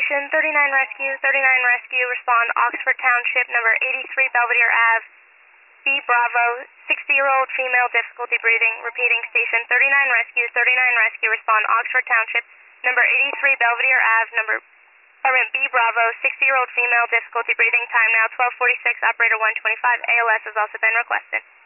Station 39 Rescue, 39 Rescue, respond Oxford Township, number 83 Belvedere Ave, B Bravo, 60-year-old female, difficulty breathing. Repeating, Station 39 Rescue, 39 Rescue, respond Oxford Township, number 83 Belvedere Ave, B Bravo, 60-year-old female, difficulty breathing. Time now 12:46, operator 125, ALS has also been requested.